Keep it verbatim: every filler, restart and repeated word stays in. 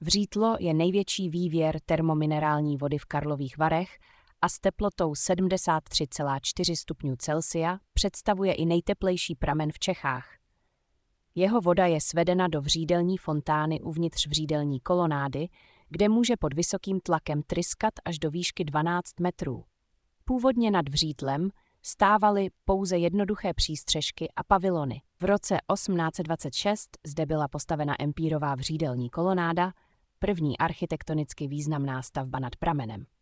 Vřítlo je největší vývěr termominerální vody v Karlových Varech a s teplotou sedmdesát tři celá čtyři stupňů Celsia představuje i nejteplejší pramen v Čechách. Jeho voda je svedena do vřídelní fontány uvnitř vřídelní kolonády, kde může pod vysokým tlakem tryskat až do výšky dvanáct metrů. Původně nad vřítlem stávaly pouze jednoduché přístřešky a pavilony. V roce osmnáct set dvacet šest zde byla postavena empírová vřídelní kolonáda, první architektonicky významná stavba nad pramenem.